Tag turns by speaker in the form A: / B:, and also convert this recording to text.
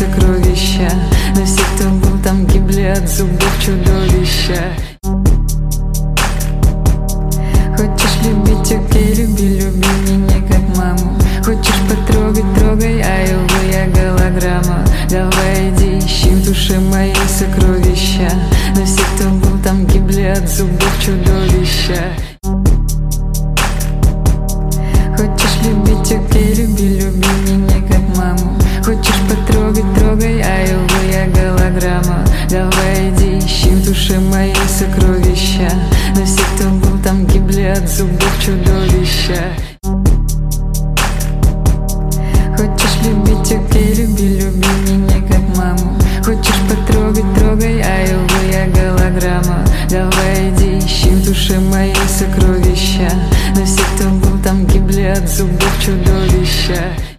A: сокровища. Но все, кто был там, гибли от зубов чудовища. Хочешь любить, окей, люби, люби меня как маму. Хочешь потрогать, трогай, я голограмма. Давай иди, ищи в душе мои сокровища. Но все, кто был там, гибли от зубов чудовища. Хочешь любить, окей, люби, люби меня как маму. Хочешь потрогать, трогай, я голограмма. Давай иди, ищи в душе мои сокровища. Но все, кто был там, гибли от зубов чудовища. Хочешь любить, окей, люби, люби меня как маму. Хочешь потрогать, трогай, я голограмма. Давай иди, ищи в душе мои сокровища. Но все, кто был там, гибли от зубов чудовища.